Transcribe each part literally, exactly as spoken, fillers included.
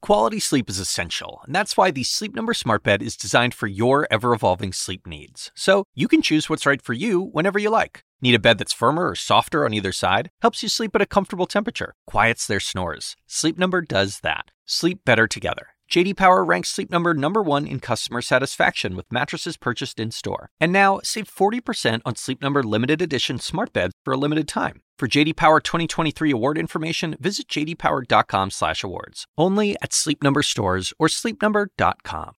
Quality sleep is essential, and that's why the Sleep Number Smart Bed is designed for your ever-evolving sleep needs. So you can choose what's right for you whenever you like. Need a bed that's firmer or softer on either side? Helps you sleep at a comfortable temperature. Quiets their snores. Sleep Number does that. Sleep better together. J D Power ranks Sleep Number number one in customer satisfaction with mattresses purchased in-store. And now, save forty percent on Sleep Number limited edition smart beds for a limited time. For J D Power twenty twenty-three award information, visit j d power dot com slash awards. Only at Sleep Number stores or sleep number dot com.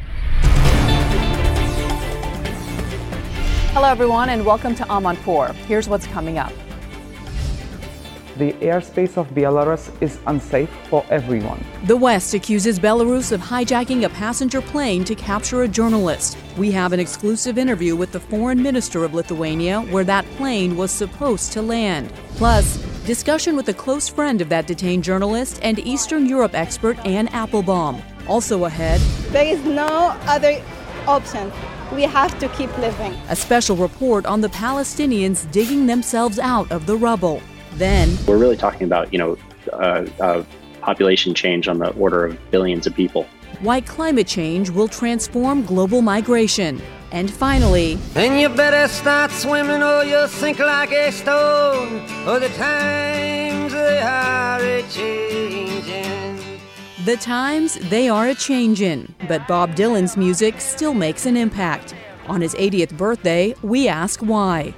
Hello, everyone, and welcome to Amanpour. Here's what's coming up. The airspace of Belarus is unsafe for everyone. The West accuses Belarus of hijacking a passenger plane to capture a journalist. We have an exclusive interview with the foreign minister of Lithuania where that plane was supposed to land. Plus, discussion with a close friend of that detained journalist and Eastern Europe expert Anne Applebaum. Also ahead, there is no other option. We have to keep living. A special report on the Palestinians digging themselves out of the rubble. Then, we're really talking about, you know, uh, uh, population change on the order of billions of people. Why climate change will transform global migration. And finally, and you better start swimming or you'll sink like a stone. Oh, the times they are a-changing. The times they are a-changing, but Bob Dylan's music still makes an impact. On his eightieth birthday, we ask why.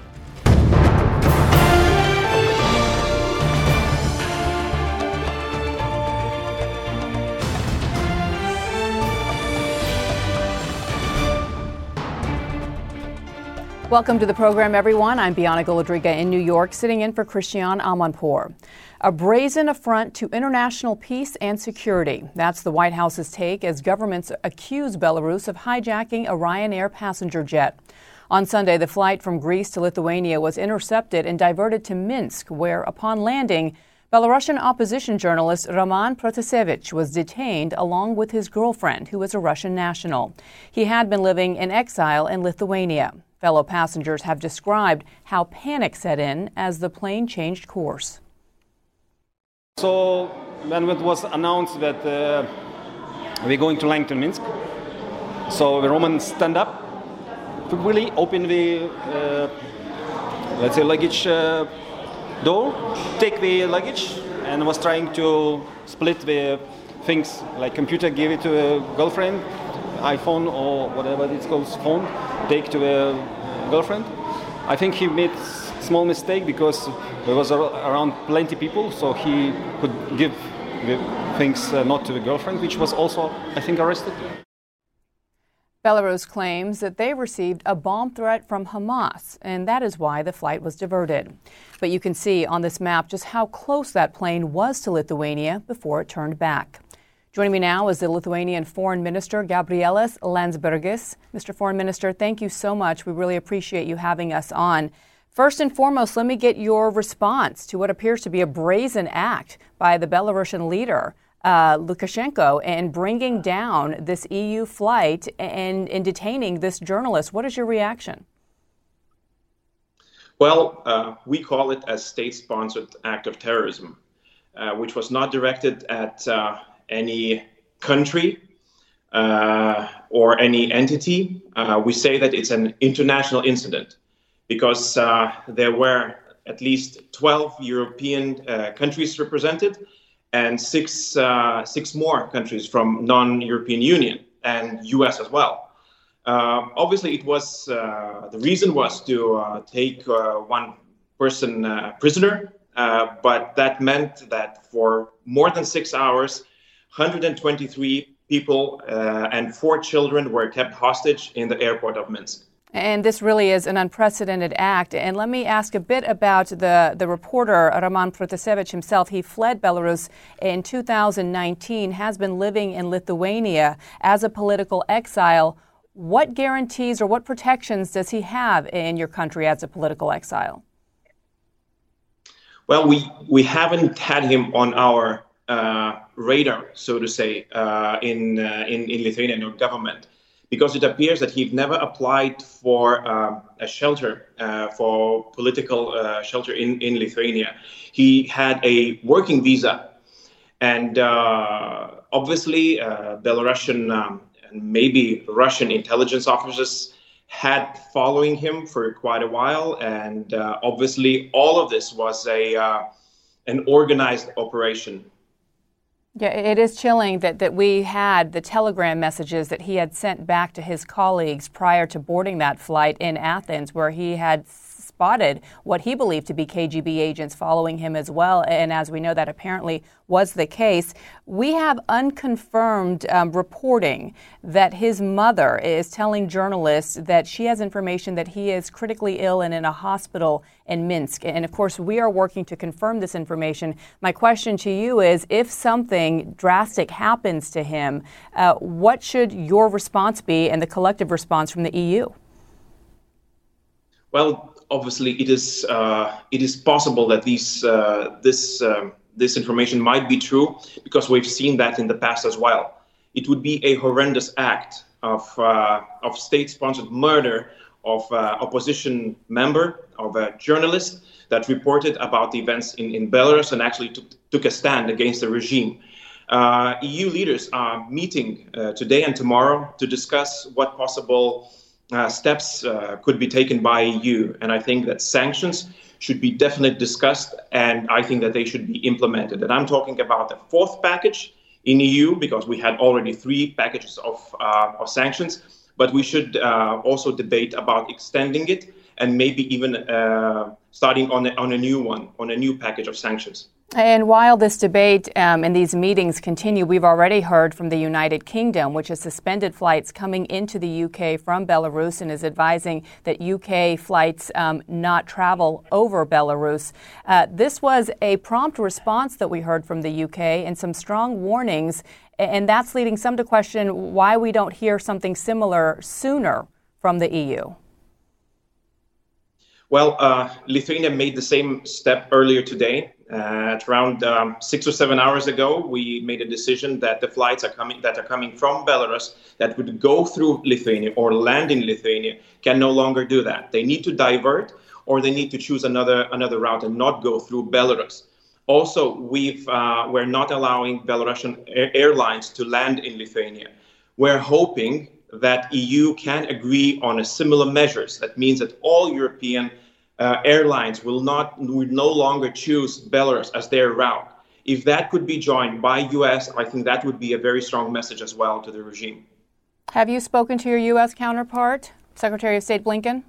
Welcome to the program, everyone. I'm Bianca Golodriga in New York, sitting in for Christiane Amanpour. A brazen affront to international peace and security. That's the White House's take as governments accuse Belarus of hijacking a Ryanair passenger jet. On Sunday, the flight from Greece to Lithuania was intercepted and diverted to Minsk, where, upon landing, Belarusian opposition journalist Roman Protasevich was detained along with his girlfriend, who is a Russian national. He had been living in exile in Lithuania. Fellow passengers have described how panic set in as the plane changed course. So when it was announced that uh, we're going to land to Minsk, so the Romans stand up, quickly open the, uh, let's say, luggage uh, door, take the luggage, and was trying to split the things, like computer, give it to a girlfriend, iPhone or whatever it's called, phone, take to a girlfriend. I think he made small mistake because there was around plenty people, so he could give the things uh, not to the girlfriend, which was also, I think, arrested. Belarus claims that they received a bomb threat from Hamas, and that is why the flight was diverted. But you can see on this map just how close that plane was to Lithuania before it turned back. Joining me now is the Lithuanian Foreign Minister, Gabrielius Landsbergis. Mister Foreign Minister, thank you so much. We really appreciate you having us on. First and foremost, let me get your response to what appears to be a brazen act by the Belarusian leader, uh, Lukashenko, in bringing down this E U flight and in detaining this journalist. What is your reaction? Well, uh, we call it a state-sponsored act of terrorism, uh, which was not directed at uh, any country uh, or any entity. Uh, we say that it's an international incident because uh, there were at least twelve European uh, countries represented and six, uh, six more countries from non-European Union and U S as well. Uh, obviously, it was uh, the reason was to uh, take uh, one person uh, prisoner, uh, but that meant that for more than six hours, one hundred twenty-three people uh, and four children were kept hostage in the airport of Minsk. And this really is an unprecedented act. And let me ask a bit about the, the reporter, Roman Protasevich himself. He fled Belarus in two thousand nineteen, has been living in Lithuania as a political exile. What guarantees or what protections does he have in your country as a political exile? Well, we, we haven't had him on our uh, radar, so to say, uh, in, uh, in, in Lithuanian government, because it appears that he never applied for uh, a shelter, uh, for political uh, shelter in, in Lithuania. He had a working visa, And uh, obviously, uh, Belarusian um, and maybe Russian intelligence officers had following him for quite a while. And uh, obviously, all of this was a uh, an organized operation. Yeah, it is chilling that, that we had the telegram messages that he had sent back to his colleagues prior to boarding that flight in Athens, where he had spotted what he believed to be K G B agents following him as well. And as we know, that apparently was the case. We have unconfirmed um, reporting that his mother is telling journalists that she has information that he is critically ill and in a hospital in Minsk. And of course, we are working to confirm this information. My question to you is, if something drastic happens to him, uh, what should your response be and the collective response from the E U? Well, obviously, it is uh, it is possible that these uh, this um, this information might be true, because we've seen that in the past as well. It would be a horrendous act of uh, of state-sponsored murder of uh, opposition member, of a journalist that reported about the events in, in Belarus and actually took, took a stand against the regime. Uh, E U leaders are meeting uh, today and tomorrow to discuss what possible Uh, steps uh, could be taken by E U. And I think that sanctions should be definitely discussed, and I think that they should be implemented. And I'm talking about the fourth package in E U, because we had already three packages of, uh, of sanctions, but we should uh, also debate about extending it and maybe even uh, starting on a, on a new one, on a new package of sanctions. And while this debate um, and these meetings continue, we've already heard from the United Kingdom, which has suspended flights coming into the U K from Belarus and is advising that U K flights um, not travel over Belarus. Uh, this was a prompt response that we heard from the U K and some strong warnings, and that's leading some to question why we don't hear something similar sooner from the E U. Well, uh, Lithuania made the same step earlier today. Uh, at around um, six or seven hours ago, we made a decision that the flights are coming that are coming from Belarus that would go through Lithuania or land in Lithuania can no longer do that. They need to divert, or they need to choose another another route and not go through Belarus. Also, we've uh, we're not allowing Belarusian air- airlines to land in Lithuania. We're hoping that E U can agree on a similar measures. That means that all European Uh, airlines will not will no longer choose Belarus as their route. If that could be joined by U S, I think that would be a very strong message as well to the regime. Have you spoken to your U S counterpart, Secretary of State Blinken?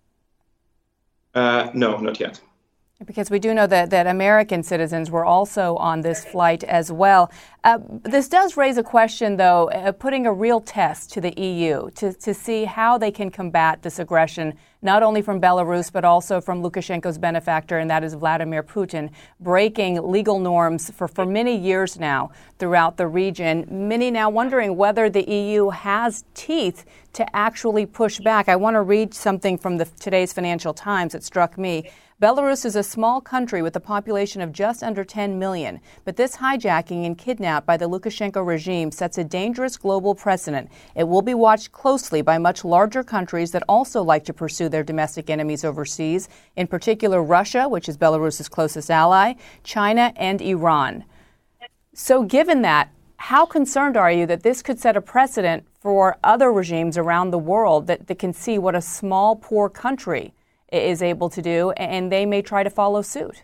Uh, no, not yet. Because we do know that, that American citizens were also on this flight as well. Uh, this does raise a question, though, uh, putting a real test to the E U to, to see how they can combat this aggression, not only from Belarus, but also from Lukashenko's benefactor, and that is Vladimir Putin, breaking legal norms for, for many years now throughout the region. Many now wondering whether the E U has teeth to actually push back. I want to read something from the, today's Financial Times that struck me. Belarus is a small country with a population of just under ten million, but this hijacking and kidnap by the Lukashenko regime sets a dangerous global precedent. It will be watched closely by much larger countries that also like to pursue their domestic enemies overseas, in particular Russia, which is Belarus's closest ally, China, and Iran. So given that, how concerned are you that this could set a precedent for other regimes around the world that, that can see what a small, poor country is able to do, and they may try to follow suit?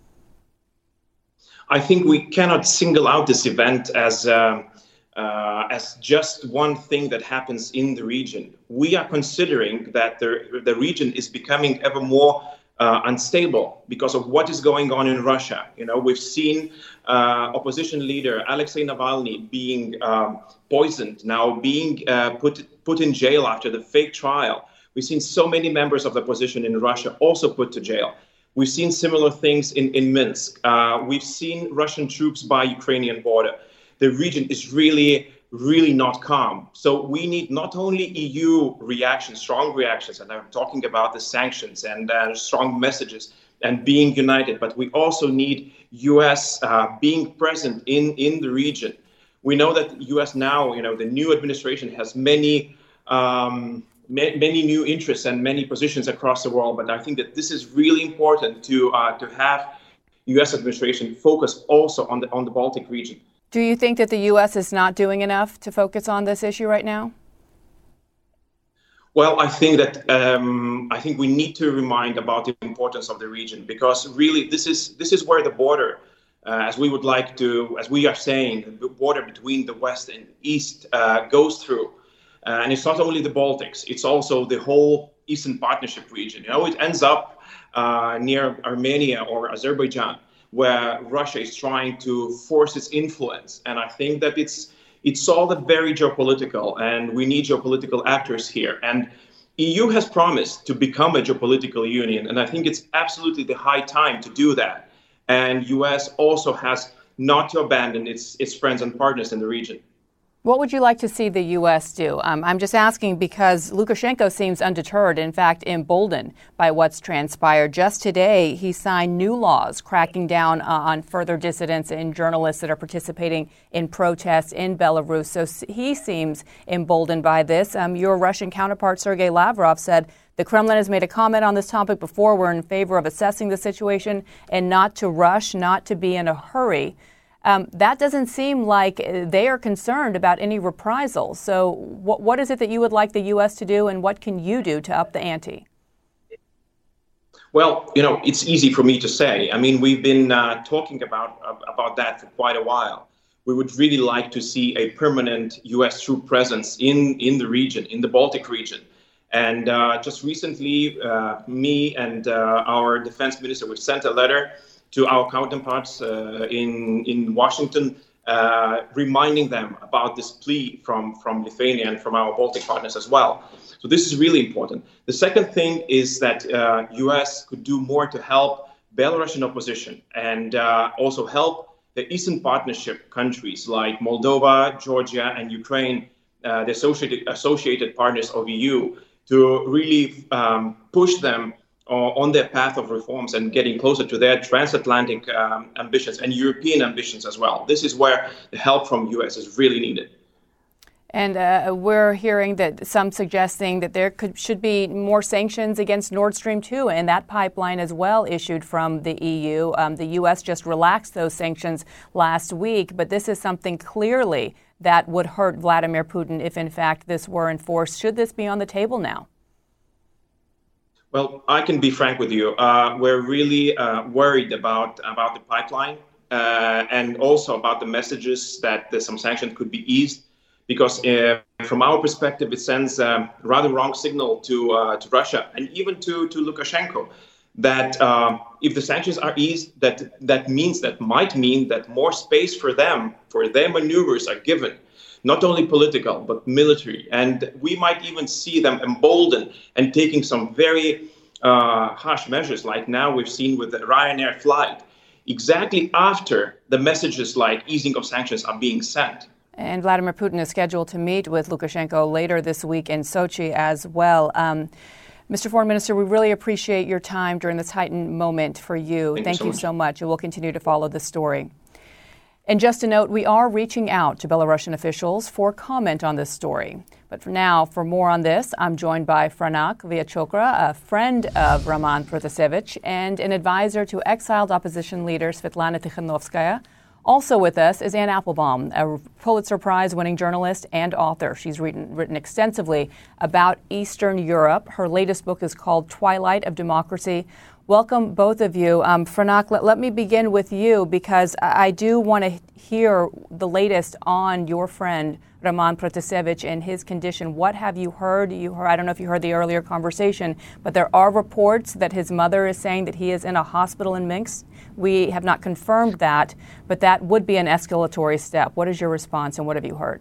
I think we cannot single out this event as uh, uh, as just one thing that happens in the region. We are considering that the, the region is becoming ever more uh, unstable because of what is going on in Russia. You know, we've seen uh, opposition leader Alexei Navalny being um, poisoned, now being uh, put put in jail after the fake trial. We've seen so many members of the opposition in Russia also put to jail. We've seen similar things in, in Minsk. Uh, we've seen Russian troops by Ukrainian border. The region is really, really not calm. So we need not only E U reactions, strong reactions, and I'm talking about the sanctions and uh, strong messages and being united, but we also need U S uh, being present in, in the region. We know that U S now, you know, the new administration has many um, many new interests and many positions across the world, but I think that this is really important to uh, to have U S administration focus also on the on the Baltic region. Do you think that the U S is not doing enough to focus on this issue right now? Well, I think that um, I think we need to remind about the importance of the region, because really this is this is where the border, uh, as we would like to, as we are saying, the border between the West and East uh, goes through. Uh, and it's not only the Baltics, it's also the whole Eastern Partnership region. You know, it ends up uh, near Armenia or Azerbaijan, where Russia is trying to force its influence. And I think that it's it's all very geopolitical, and we need geopolitical actors here. And E U has promised to become a geopolitical union, and I think it's absolutely the high time to do that. And U S also has not to abandon its its friends and partners in the region. What would you like to see the U S do? Um, I'm just asking because Lukashenko seems undeterred, in fact, emboldened by what's transpired. Just today, he signed new laws cracking down uh, on further dissidents and journalists that are participating in protests in Belarus. So he seems emboldened by this. Um, your Russian counterpart, Sergei Lavrov, said the Kremlin has made a comment on this topic before. We're in favor of assessing the situation and not to rush, not to be in a hurry. Um, that doesn't seem like they are concerned about any reprisals. So what, what is it that you would like the U S to do, and what can you do to up the ante? Well, you know, it's easy for me to say. I mean, we've been uh, talking about, uh, about that for quite a while. We would really like to see a permanent U S troop presence in, in the region, in the Baltic region. And uh, just recently, uh, me and uh, our defense minister, we sent a letter to our counterparts uh, in in Washington, uh, reminding them about this plea from, from Lithuania and from our Baltic partners as well. So this is really important. The second thing is that uh, U S could do more to help Belarusian opposition and uh, also help the Eastern Partnership countries like Moldova, Georgia, and Ukraine, uh, the associated, associated partners of E U, to really um, push them on their path of reforms and getting closer to their transatlantic um, ambitions and European ambitions as well. This is where the help from U S is really needed. And uh, we're hearing that some suggesting that there could should be more sanctions against Nord Stream two and that pipeline as well issued from the E U. Um, the U S just relaxed those sanctions last week, but this is something clearly that would hurt Vladimir Putin if, in fact, this were enforced. Should this be on the table now? Well, I can be frank with you. Uh, we're really uh, worried about, about the pipeline uh, and also about the messages that uh, some sanctions could be eased, because uh, from our perspective, it sends a rather wrong signal to uh, to Russia and even to, to Lukashenko that uh, if the sanctions are eased, that that means that might mean that more space for them, for their maneuvers are given. Not only political, but military. And we might even see them emboldened and taking some very uh, harsh measures, like now we've seen with the Ryanair flight, exactly after the messages like easing of sanctions are being sent. And Vladimir Putin is scheduled to meet with Lukashenko later this week in Sochi as well. Um, Mister Foreign Minister, we really appreciate your time during this heightened moment for you. Thank, Thank you, so, you much. so much. And we'll continue to follow this story. And just a note, we are reaching out to Belarusian officials for comment on this story. But for now, for more on this, I'm joined by Franak Vyachokra, a friend of Roman Protasevich and an advisor to exiled opposition leader Svetlana Tikhanovskaya. Also with us is Anne Applebaum, a Pulitzer Prize-winning journalist and author. She's written, written extensively about Eastern Europe. Her latest book is called Twilight of Democracy. Welcome, both of you. Um, Franak, let, let me begin with you, because I do want to hear the latest on your friend, Roman Protasevich, and his condition. What have you heard? You heard? I don't know if you heard the earlier conversation, but there are reports that his mother is saying that he is in a hospital in Minsk. We have not confirmed that, but that would be an escalatory step. What is your response, and what have you heard?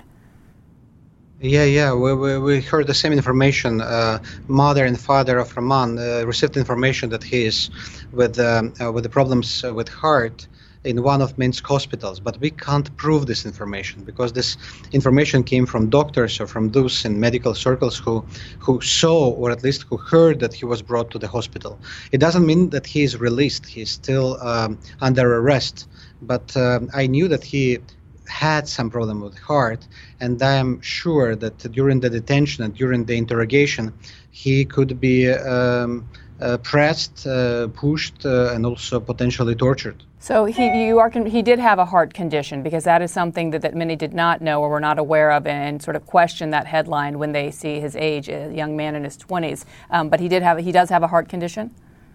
Yeah, yeah, we, we, we heard the same information. Uh, mother and father of Roman uh, received information that he is with um, uh, with the problems uh, with heart in one of Minsk hospitals, but we can't prove this information because this information came from doctors or from those in medical circles who who saw, or at least who heard, that he was brought to the hospital. It doesn't mean that he is released. He's still um, under arrest, but um, I knew that he had some problem with heart, and I am sure that during the detention and during the interrogation, he could be um, uh, pressed, uh, pushed, uh, and also potentially tortured. So he, you are, he did have a heart condition, because that is something that, that many did not know or were not aware of, and sort of question that headline when they see his age, a young man in his twenties. Um, but he did have, he does have a heart condition?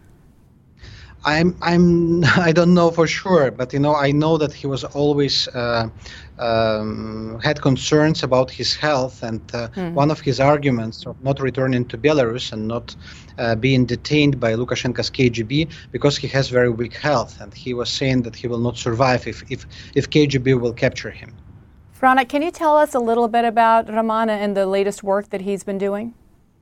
I'm I'm I don't know for sure, but you know I know that he was always uh, um, had concerns about his health, and uh, mm-hmm. one of his arguments of not returning to Belarus and not uh, being detained by Lukashenko's K G B because he has very weak health, and he was saying that he will not survive if if if K G B will capture him. Frana, can you tell us a little bit about Roman and the latest work that he's been doing?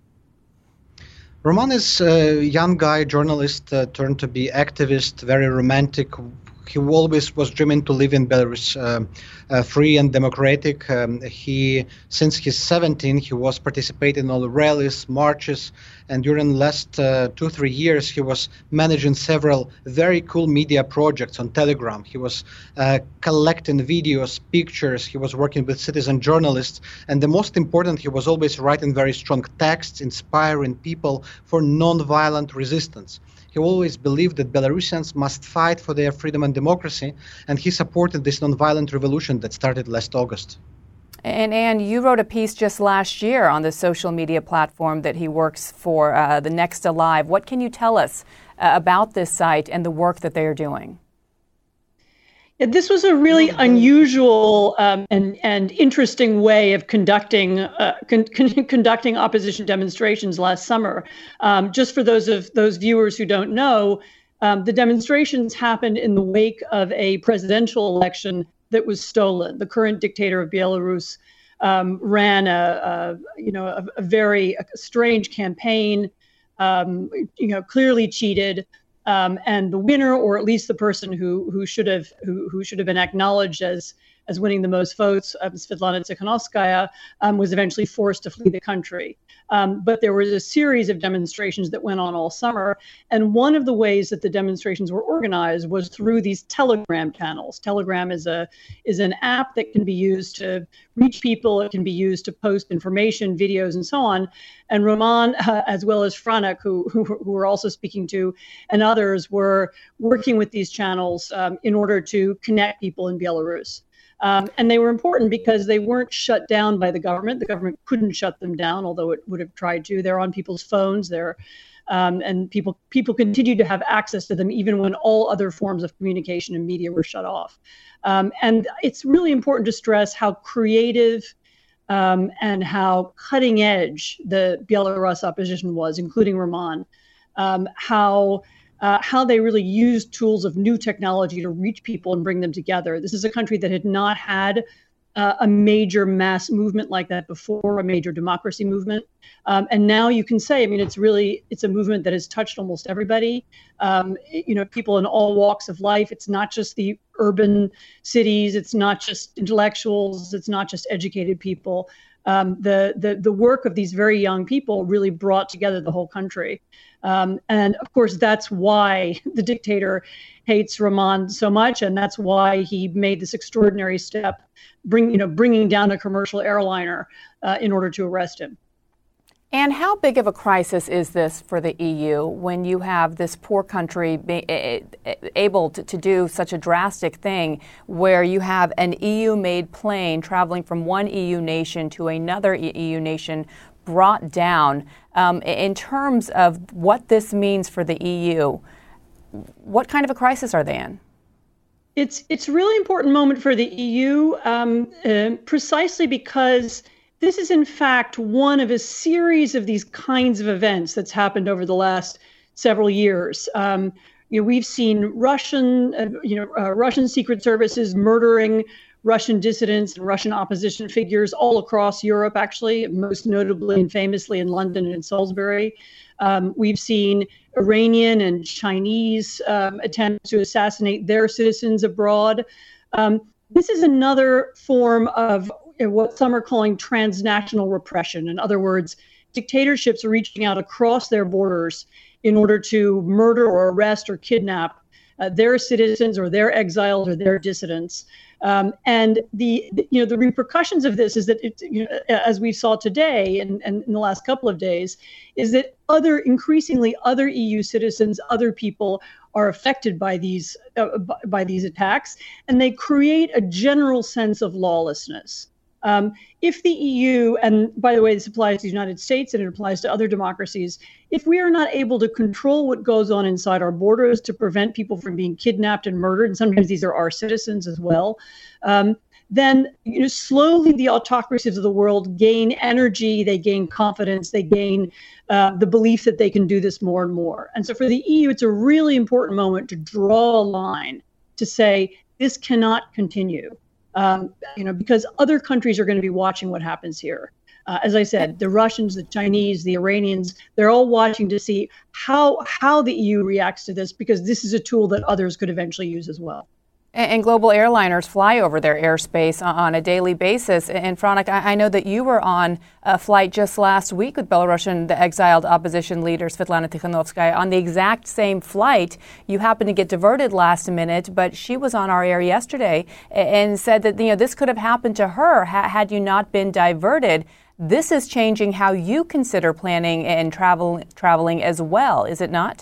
Roman is a young guy, journalist, uh, turned to be activist, very romantic. He always was dreaming to live in Belarus, uh, uh, free and democratic. Um, he, since he's seventeen, he was participating in all the rallies, marches, and during the last uh, two, three years, he was managing several very cool media projects on Telegram. He was uh, collecting videos, pictures. He was working with citizen journalists. And the most important, he was always writing very strong texts, inspiring people for non-violent resistance. He always believed that Belarusians must fight for their freedom and democracy, and he supported this nonviolent revolution that started last August. And Anne, you wrote a piece just last year on the social media platform that he works for, uh, the Next Alive. What can you tell us uh, about this site and the work that they are doing? This was a really unusual um, and and interesting way of conducting uh, con- con- conducting opposition demonstrations last summer. Um, just for those of those viewers who don't know, um, the demonstrations happened in the wake of a presidential election that was stolen. The current dictator of Belarus um, ran a, a you know a, a very a strange campaign, um, you know, clearly cheated. Um, and the winner, or at least the person who who should have who who should have been acknowledged as as winning the most votes, um, Svetlana Tikhanovskaya, um, was eventually forced to flee the country. Um, but there was a series of demonstrations that went on all summer, and one of the ways that the demonstrations were organized was through these Telegram channels. Telegram is a is an app that can be used to reach people. It can be used to post information, videos, and so on. And Roman, uh, as well as Franek, who, who who we're also speaking to, and others were working with these channels um, in order to connect people in Belarus. Um, and they were important because they weren't shut down by the government. The government couldn't shut them down, although it would have tried to. They're on people's phones. They're um, and people people continue to have access to them even when all other forms of communication and media were shut off. Um, and it's really important to stress how creative um, and how cutting edge the Belarus opposition was, including Roman. Um, how Uh, how they really used tools of new technology to reach people and bring them together. This is a country that had not had uh, a major mass movement like that before, a major democracy movement. Um, and now you can say, I mean, it's really, it's a movement that has touched almost everybody, um, you know, people in all walks of life. It's not just the urban cities. It's not just intellectuals. It's not just educated people. Um, the, the, the work of these very young people really brought together the whole country. Um, and of course, that's why the dictator hates Roman so much, and that's why he made this extraordinary step, bring you know, bringing down a commercial airliner uh, in order to arrest him. And how big of a crisis is this for the E U when you have this poor country be able to, to do such a drastic thing, where you have an E U-made plane traveling from one E U nation to another E U nation brought down? Um, in terms of what this means for the E U, what kind of a crisis are they in? It's it's a really important moment for the E U, um, uh, precisely because this is, in fact, one of a series of these kinds of events that's happened over the last several years. Um, you know, we've seen Russian, uh, you know, uh, Russian secret services murdering Russian dissidents and Russian opposition figures all across Europe, actually, most notably and famously in London and in Salisbury. Um, we've seen Iranian and Chinese um, attempts to assassinate their citizens abroad. Um, this is another form of what some are calling transnational repression. In other words, dictatorships are reaching out across their borders in order to murder or arrest or kidnap uh, their citizens or their exiles or their dissidents. Um, and the, the you know the repercussions of this is that it, you know, as we saw today and, and in the last couple of days, is that other increasingly other E U citizens, other people are affected by these uh, by these attacks, and they create a general sense of lawlessness. Um, if the E U, and by the way, this applies to the United States and it applies to other democracies, if we are not able to control what goes on inside our borders to prevent people from being kidnapped and murdered, and sometimes these are our citizens as well, um, then you know, slowly the autocracies of the world gain energy, they gain confidence, they gain uh, the belief that they can do this more and more. And so for the E U, it's a really important moment to draw a line to say this cannot continue. Um, you know, because other countries are going to be watching what happens here. Uh, as I said, the Russians, the Chinese, the Iranians, they're all watching to see how how the E U reacts to this, because this is a tool that others could eventually use as well. And global airliners fly over their airspace on a daily basis. And Franek, I know that you were on a flight just last week with Belarusian, the exiled opposition leader Svetlana Tikhanovskaya, on the exact same flight. You happened to get diverted last minute, but she was on our air yesterday and said that, you know, this could have happened to her had you not been diverted. This is changing how you consider planning and travel traveling as well, is it not?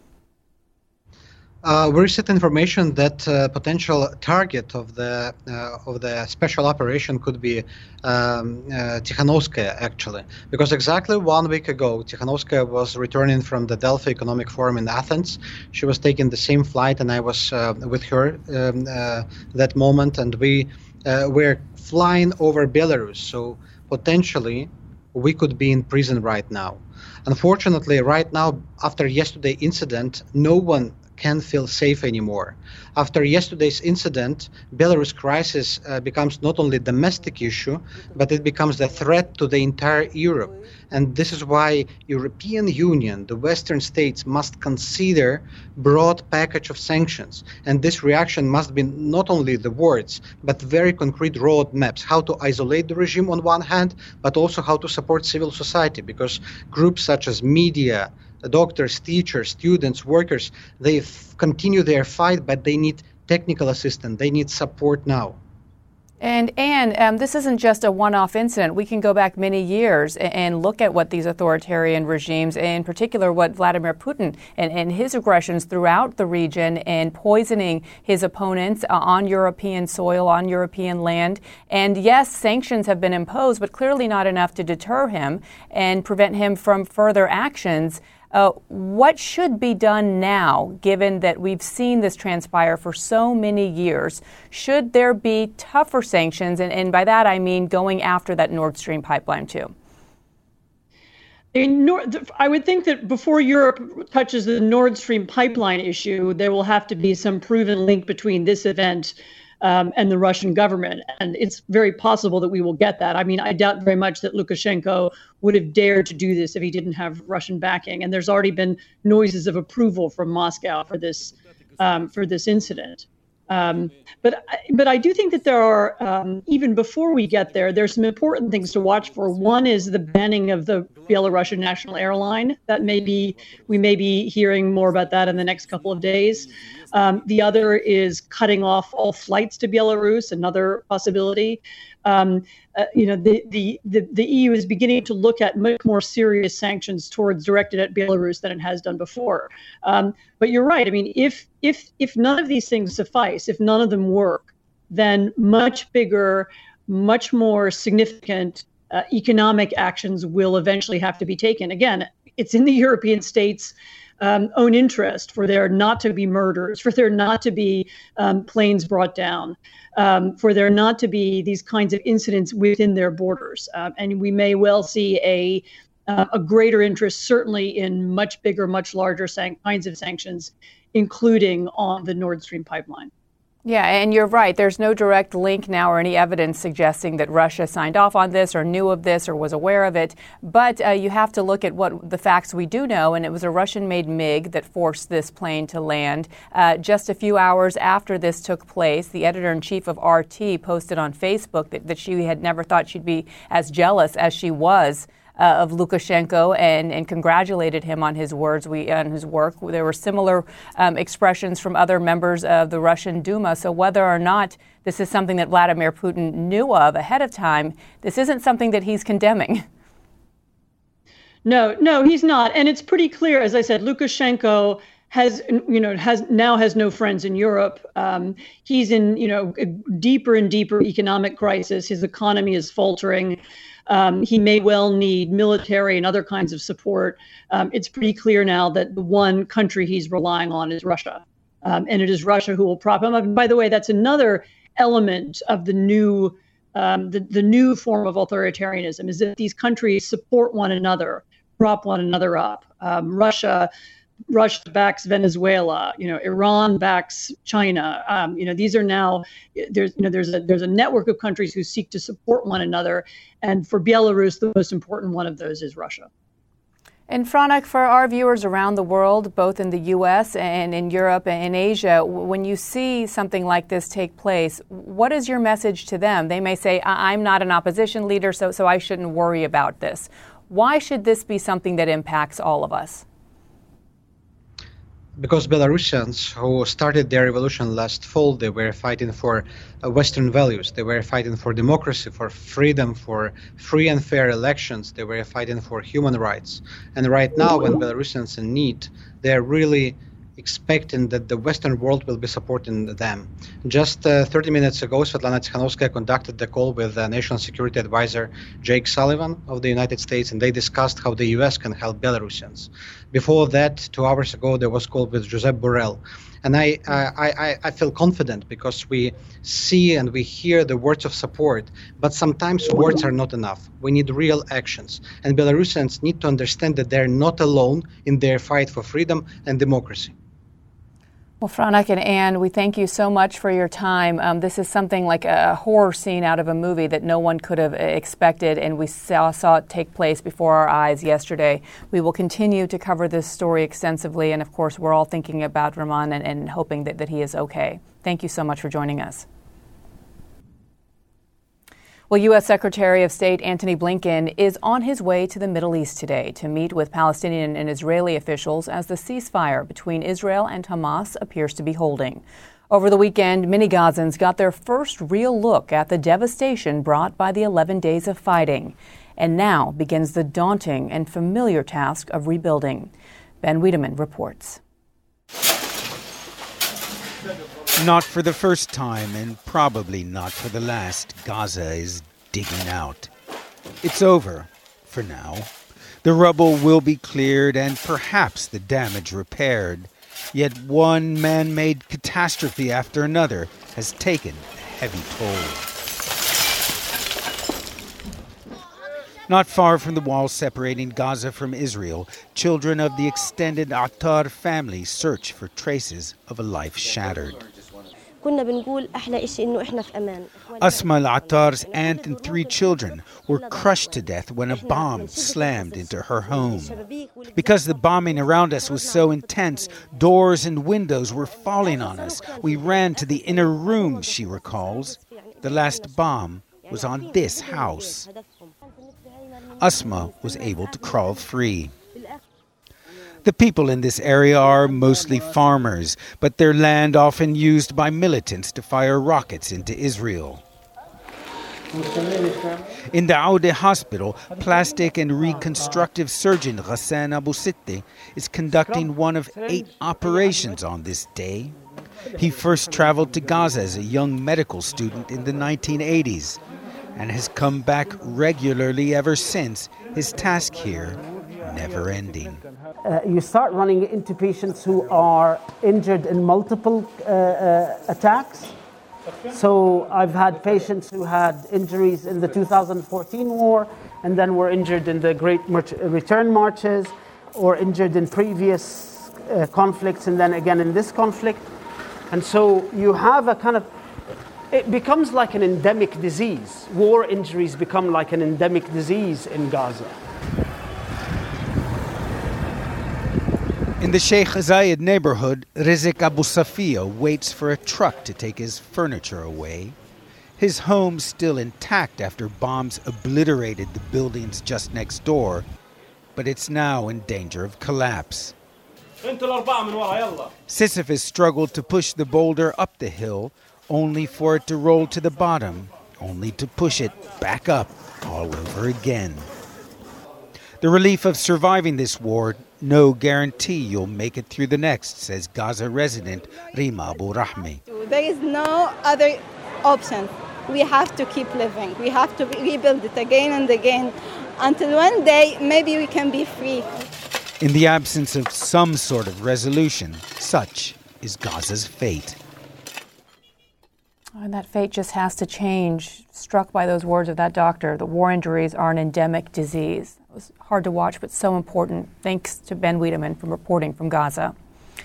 Uh, we received information that uh, potential target of the uh, of the special operation could be um, uh, Tikhanovskaya, actually, because exactly one week ago, Tikhanovskaya was returning from the Delphi Economic Forum in Athens. She was taking the same flight, and I was uh, with her um, uh, that moment, and we uh, were flying over Belarus. So potentially, we could be in prison right now. Unfortunately, right now, after yesterday's incident, no one can feel safe anymore. After yesterday's incident, Belarus crisis uh, becomes not only a domestic issue, but it becomes a threat to the entire Europe. And this is why European Union, the Western states, must consider broad package of sanctions. And this reaction must be not only the words, but very concrete roadmaps, how to isolate the regime on one hand, but also how to support civil society, because groups such as media, doctors, teachers, students, workers, they f- continue their fight, but they need technical assistance. They need support now. And Anne, um, this isn't just a one-off incident. We can go back many years and, and look at what these authoritarian regimes, in particular what Vladimir Putin and, and his aggressions throughout the region and poisoning his opponents uh, on European soil, on European land. And yes, sanctions have been imposed, but clearly not enough to deter him and prevent him from further actions. Uh, what should be done now, given that we've seen this transpire for so many years? Should there be tougher sanctions? And, and by that, I mean going after that Nord Stream pipeline, too. In Nord, I would think that before Europe touches the Nord Stream pipeline issue, there will have to be some proven link between this event Um, and the Russian government. And it's very possible that we will get that. I mean, I doubt very much that Lukashenko would have dared to do this if he didn't have Russian backing. And there's already been noises of approval from Moscow for this um, for this incident. Um, but but I do think that there are, um, even before we get there, there's some important things to watch for. One is the banning of the Belarusian national airline. That may be, we may be hearing more about that in the next couple of days. Um, the other is cutting off all flights to Belarus, another possibility. Um, uh, you know, the, the, the, the E U is beginning to look at much more serious sanctions towards directed at Belarus than it has done before. Um, but you're right. I mean, if if if none of these things suffice, if none of them work, then much bigger, much more significant uh, economic actions will eventually have to be taken. Again, it's in the European states' Um, own interest for there not to be murders, for there not to be um, planes brought down, um, for there not to be these kinds of incidents within their borders. Uh, and we may well see a uh, a greater interest, certainly in much bigger, much larger san- kinds of sanctions, including on the Nord Stream pipeline. Yeah, and you're right. There's no direct link now or any evidence suggesting that Russia signed off on this or knew of this or was aware of it. But uh, you have to look at what the facts we do know, and it was a Russian-made MiG that forced this plane to land. Uh, just a few hours after this took place, the editor-in-chief of R T posted on Facebook that, that she had never thought she'd be as jealous as she was uh, of Lukashenko and, and congratulated him on his words, we on his work. There were similar um, expressions from other members of the Russian Duma. So whether or not this is something that Vladimir Putin knew of ahead of time, this isn't something that he's condemning. No, no, he's not. And it's pretty clear, as I said, Lukashenko has, you know, has now has no friends in Europe. Um, he's in, you know, a deeper and deeper economic crisis. His economy is faltering. Um, he may well need military and other kinds of support. Um, it's pretty clear now that the one country he's relying on is Russia. Um, and it is Russia who will prop him up. And by the way, that's another element of the new um, the, the new form of authoritarianism, is that these countries support one another, prop one another up. Um, Russia Russia backs Venezuela, you know, Iran backs China. Um, you know, these are now there's you know there's a there's a network of countries who seek to support one another, and for Belarus, the most important one of those is Russia. And Franak, for our viewers around the world, both in the U S and in Europe and in Asia, when you see something like this take place, what is your message to them? They may say, I'm not an opposition leader, so so I shouldn't worry about this. Why should this be something that impacts all of us? Because Belarusians who started their revolution last fall, they were fighting for uh, Western values. They were fighting for democracy, for freedom, for free and fair elections. They were fighting for human rights. And right now, when Belarusians in need, they're really expecting that the Western world will be supporting them. Just uh, thirty minutes ago, Svetlana Tikhanovskaya conducted the call with uh, National Security Advisor Jake Sullivan of the United States, and they discussed how the U S can help Belarusians. Before that, two hours ago, there was a call with Josep Borrell. And I, I, I, I feel confident because we see and we hear the words of support, but sometimes words are not enough. We need real actions. And Belarusians need to understand that they're not alone in their fight for freedom and democracy. Well, Franak and Anne, we thank you so much for your time. Um, this is something like a horror scene out of a movie that no one could have expected, and we saw, saw it take place before our eyes yesterday. We will continue to cover this story extensively, and of course, we're all thinking about Roman and, and hoping that, that he is okay. Thank you so much for joining us. Well, U S Secretary of State Antony Blinken is on his way to the Middle East today to meet with Palestinian and Israeli officials as the ceasefire between Israel and Hamas appears to be holding. Over the weekend, many Gazans got their first real look at the devastation brought by the eleven days of fighting. And now begins the daunting and familiar task of rebuilding. Ben Wiedemann reports. Not for the first time, and probably not for the last, Gaza is digging out. It's over, for now. The rubble will be cleared and perhaps the damage repaired. Yet one man-made catastrophe after another has taken a heavy toll. Not far from the wall separating Gaza from Israel, children of the extended Attar family search for traces of a life shattered. Asma al-Attar's aunt and three children were crushed to death when a bomb slammed into her home. Because the bombing around us was so intense, doors and windows were falling on us. We ran to the inner room, she recalls. The last bomb was on this house. Asma was able to crawl free. The people in this area are mostly farmers, but their land often used by militants to fire rockets into Israel. In the Aude hospital, plastic and reconstructive surgeon Ghassan Abu Sitte is conducting one of eight operations on this day. He first traveled to Gaza as a young medical student in the nineteen eighties and has come back regularly ever since, his task here never ending. Uh, you start running into patients who are injured in multiple uh, uh, attacks. So I've had patients who had injuries in the two thousand fourteen war and then were injured in the Great March- Return Marches, or injured in previous uh, conflicts and then again in this conflict. And so you have a kind of, it becomes like an endemic disease. War injuries become like an endemic disease in Gaza. In the Sheikh Zayed neighborhood, Rizk Abu Safia waits for a truck to take his furniture away. His home still intact after bombs obliterated the buildings just next door, but it's now in danger of collapse. Sisyphus struggled to push the boulder up the hill, only for it to roll to the bottom, only to push it back up all over again. The relief of surviving this war, no guarantee you'll make it through the next, says Gaza resident Rima Abu Rahmi. There is no other option. We have to keep living. We have to rebuild it again and again until one day maybe we can be free. In the absence of some sort of resolution, such is Gaza's fate. And that fate just has to change. Struck by those words of that doctor, the war injuries are an endemic disease. It was hard to watch, but so important. Thanks to Ben Wiedemann for reporting from Gaza.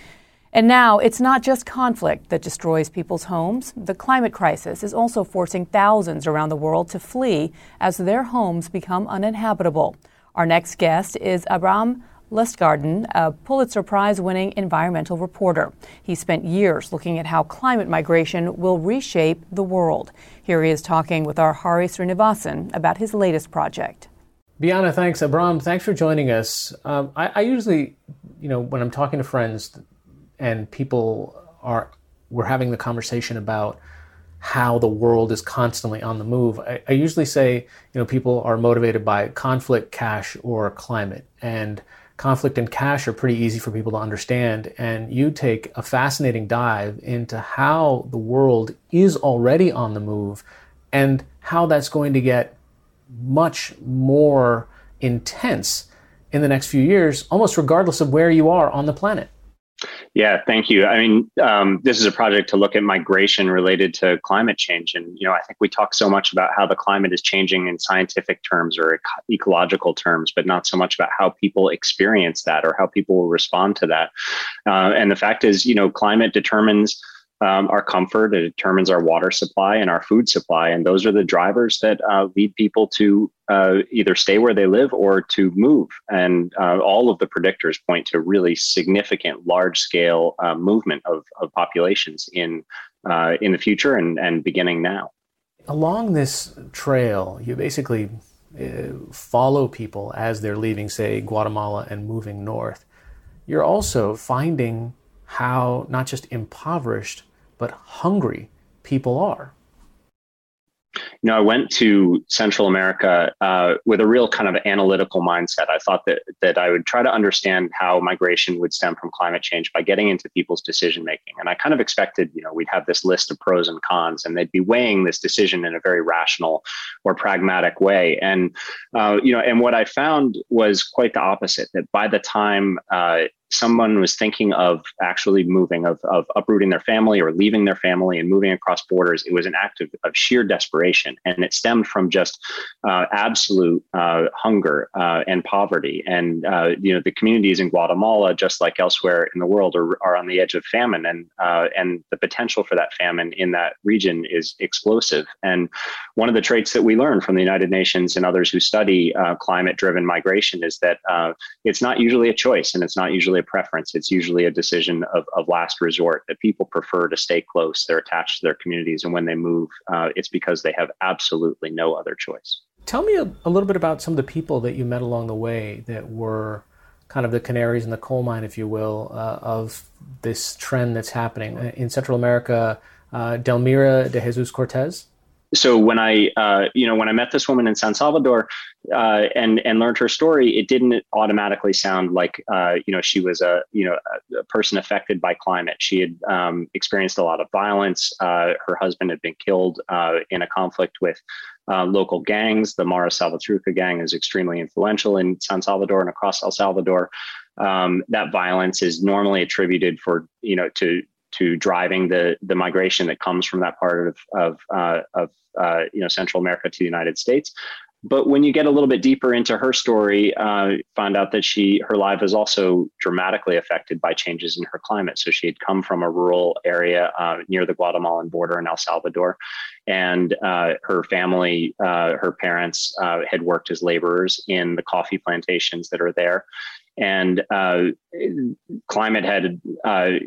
And now, it's not just conflict that destroys people's homes. The climate crisis is also forcing thousands around the world to flee as their homes become uninhabitable. Our next guest is Abraham Lustgarten, a Pulitzer Prize-winning environmental reporter. He spent years looking at how climate migration will reshape the world. Here he is talking with our Hari Srinivasan about his latest project. Bianna, thanks. Abram, thanks for joining us. Um, I, I usually, you know, when I'm talking to friends and people are, we're having the conversation about how the world is constantly on the move, I, I usually say, you know, people are motivated by conflict, cash, or climate. And conflict and cash are pretty easy for people to understand. And you take a fascinating dive into how the world is already on the move and how that's going to get much more intense in the next few years, almost regardless of where you are on the planet. Yeah, thank you. I mean, um, this is a project to look at migration related to climate change. And, you know, I think we talk so much about how the climate is changing in scientific terms or eco- ecological terms, but not so much about how people experience that or how people will respond to that. Uh, and the fact is, you know, climate determines Um, our comfort, it determines our water supply and our food supply. And those are the drivers that uh, lead people to uh, either stay where they live or to move. And uh, all of the predictors point to really significant, large scale uh, movement of, of populations in uh, in the future and, and beginning now. Along this trail, you basically uh, follow people as they're leaving, say, Guatemala and moving north. You're also finding how not just impoverished, but hungry people are. You know, I went to Central America uh, with a real kind of analytical mindset. I thought that that I would try to understand how migration would stem from climate change by getting into people's decision making. And I kind of expected, you know, we'd have this list of pros and cons, and they'd be weighing this decision in a very rational or pragmatic way. And uh, you know, and what I found was quite the opposite. That by the time uh, someone was thinking of actually moving, of, of uprooting their family or leaving their family and moving across borders, it was an act of, of sheer desperation. And it stemmed from just uh, absolute uh, hunger uh, and poverty. And, uh, you know, the communities in Guatemala, just like elsewhere in the world, are, are on the edge of famine. And, uh, and the potential for that famine in that region is explosive. And one of the traits that we learn from the United Nations and others who study uh, climate-driven migration is that uh, it's not usually a choice and it's not usually a preference. It's usually a decision of, of last resort, that people prefer to stay close. They're attached to their communities. And when they move, uh, it's because they have absolutely no other choice. Tell me a, a little bit about some of the people that you met along the way that were kind of the canaries in the coal mine, if you will, uh, of this trend that's happening in Central America. Uh, Delmira de Jesus Cortez. So when I, uh, you know, when I met this woman in San Salvador uh, and and learned her story, it didn't automatically sound like, uh, you know, she was a, you know, a, a person affected by climate. She had um, experienced a lot of violence. Uh, her husband had been killed uh, in a conflict with uh, local gangs. The Mara Salvatrucha gang is extremely influential in San Salvador and across El Salvador. Um, that violence is normally attributed for, you know, to to driving the the migration that comes from that part of of uh, of uh, you know Central America to the United States. But when you get a little bit deeper into her story, uh, find out that she her life is also dramatically affected by changes in her climate. So she had come from a rural area uh, near the Guatemalan border in El Salvador, and uh, her family, uh, her parents, uh, had worked as laborers in the coffee plantations that are there, and uh, climate had. Uh,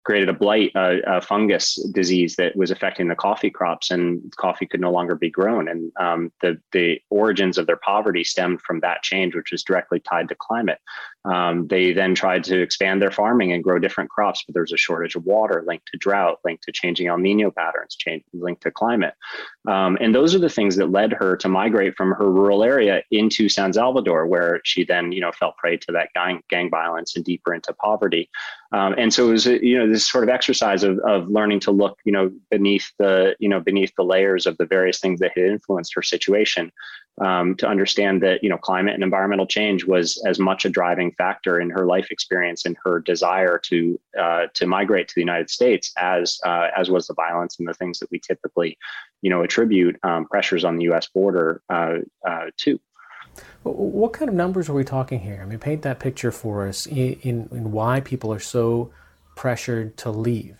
created a blight, a, a fungus disease that was affecting the coffee crops, and coffee could no longer be grown. And um, the the origins of their poverty stemmed from that change, which was directly tied to climate. Um, they then tried to expand their farming and grow different crops, but there was a shortage of water linked to drought, linked to changing El Nino patterns, change, linked to climate. Um, and those are the things that led her to migrate from her rural area into San Salvador, where she then, you know, fell prey to that gang, gang violence and deeper into poverty. Um, and so it was, you know, this sort of exercise of, of learning to look, you know, beneath the, you know, beneath the layers of the various things that had influenced her situation, um, to understand that, you know, climate and environmental change was as much a driving factor in her life experience and her desire to uh, to migrate to the United States as uh, as was the violence and the things that we typically, you know, attribute um, pressures on the U S border uh, uh, to. What kind of numbers are we talking here? I mean, paint that picture for us in, in, in why people are so pressured to leave.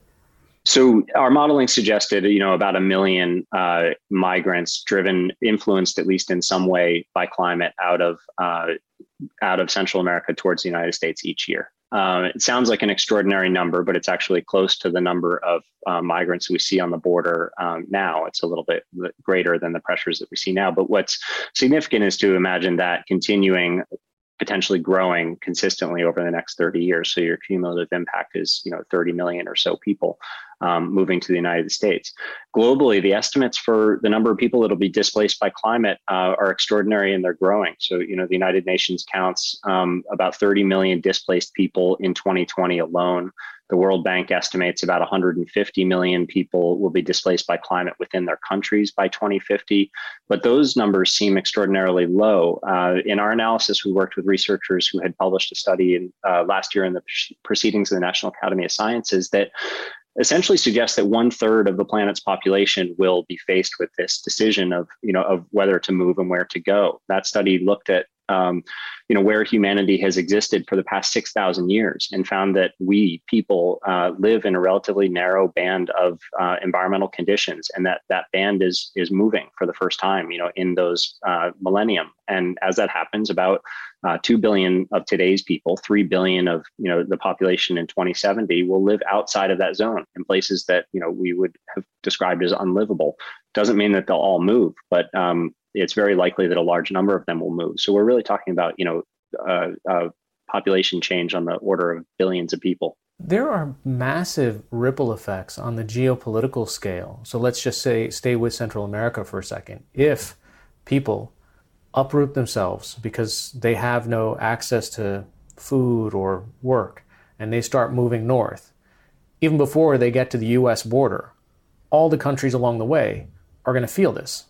So our modeling suggested, you know, about a million uh, migrants driven, influenced at least in some way by climate out of uh, out of Central America towards the United States each year. Uh, it sounds like an extraordinary number, but it's actually close to the number of uh, migrants we see on the border um, now. It's a little bit greater than the pressures that we see now. But what's significant is to imagine that continuing, potentially growing consistently over the next thirty years. So your cumulative impact is, you know, thirty million or so people um, moving to the United States. Globally, the estimates for the number of people that will be displaced by climate uh, are extraordinary, and they're growing. So, you know, the United Nations counts um, about thirty million displaced people in twenty twenty alone. The World Bank estimates about one hundred fifty million people will be displaced by climate within their countries by twenty fifty. But those numbers seem extraordinarily low. Uh, in our analysis, we worked with researchers who had published a study in, uh, last year in the Proceedings of the National Academy of Sciences that essentially suggests that one third of the planet's population will be faced with this decision of, you know, of whether to move and where to go. That study looked at, um, you know, where humanity has existed for the past six thousand years and found that we people uh, live in a relatively narrow band of uh, environmental conditions, and that that band is is moving for the first time, you know, in those uh, millennium. And as that happens, about Uh, two billion of today's people, three billion of, you know, the population in twenty seventy will live outside of that zone in places that, you know, we would have described as unlivable. Doesn't mean that they'll all move, but um, it's very likely that a large number of them will move. So we're really talking about, you know, uh, uh, population change on the order of billions of people. There are massive ripple effects on the geopolitical scale. So let's just say, stay with Central America for a second. If people uproot themselves because they have no access to food or work, and they start moving north, even before they get to the U S border, all the countries along the way are going to feel this.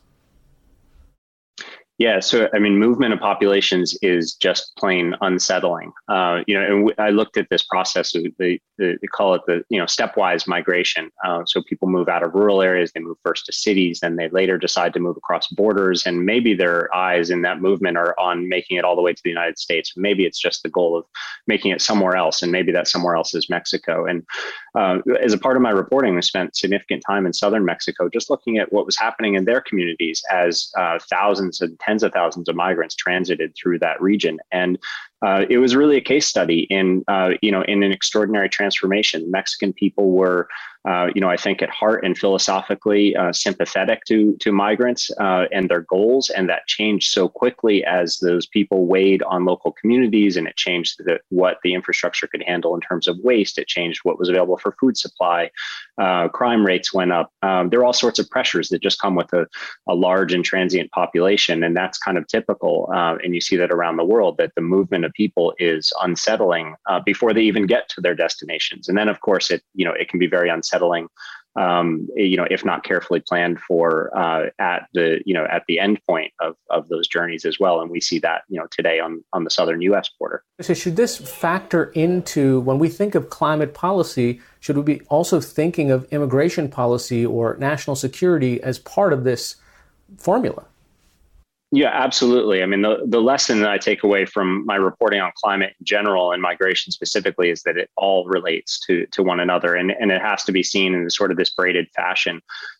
Yeah, so I mean, movement of populations is just plain unsettling. Uh, you know, and w- I looked at this process. Of the, the, they call it the, you know, stepwise migration. Uh, so people move out of rural areas. They move first to cities, then they later decide to move across borders. And maybe their eyes in that movement are on making it all the way to the United States. Maybe it's just the goal of making it somewhere else, and maybe that somewhere else is Mexico. And uh, as a part of my reporting, I spent significant time in southern Mexico, just looking at what was happening in their communities as uh, thousands and tens of thousands of migrants transited through that region. And uh, it was really a case study in, uh, you know, in an extraordinary transformation. Mexican people were, uh, you know, I think at heart and philosophically uh, sympathetic to to migrants uh, and their goals. And that changed so quickly as those people weighed on local communities, and it changed the, what the infrastructure could handle in terms of waste. It changed what was available for food supply. Uh, crime rates went up. Um, there are all sorts of pressures that just come with a, a large and transient population. And that's kind of typical. Uh, and you see that around the world, that the movement of people is unsettling uh, before they even get to their destinations. And then, of course, it, you know, it can be very unsettling, um, you know, if not carefully planned for uh, at the, you know, at the end point of, of those journeys as well. And we see that, you know, today on, on the southern U S border. So should this factor into, when we think of climate policy, should we be also thinking of immigration policy or national security as part of this formula? Yeah, absolutely. I mean, the, the lesson that I take away from my reporting on climate in general and migration specifically is that it all relates to to one another, and, and it has to be seen in sort of this braided fashion.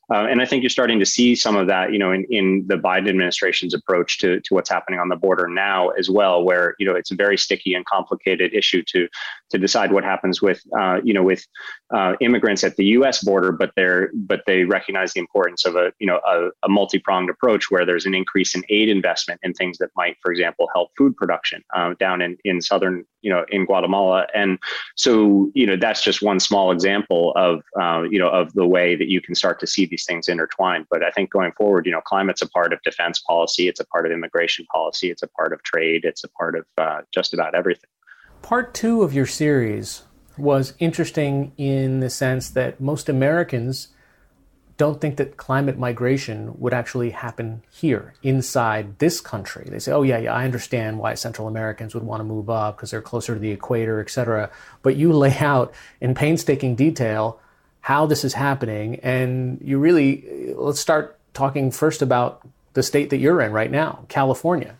Uh, and I think you're starting to see some of that, you know, in, in the Biden administration's approach to, to what's happening on the border now as well, where, you know, it's a very sticky and complicated issue to to decide what happens with, uh, you know, with uh, immigrants at the U S border, but they're but they recognize the importance of a, you know, a, a multi-pronged approach where there's an increase in aid investment in things that might, for example, help food production uh, down in, in southern, you know, in Guatemala. And so, you know, that's just one small example of, uh, you know, of the way that you can start to see these things intertwined. But I think going forward, you know, climate's a part of defense policy. It's a part of immigration policy. It's a part of trade. It's a part of uh, just about everything. Part two of your series was interesting in the sense that most Americans don't think that climate migration would actually happen here, inside this country. They say, oh, yeah, yeah, I understand why Central Americans would want to move up because they're closer to the equator, et cetera. But you lay out in painstaking detail how this is happening. And you really, let's start talking first about the state that you're in right now, California.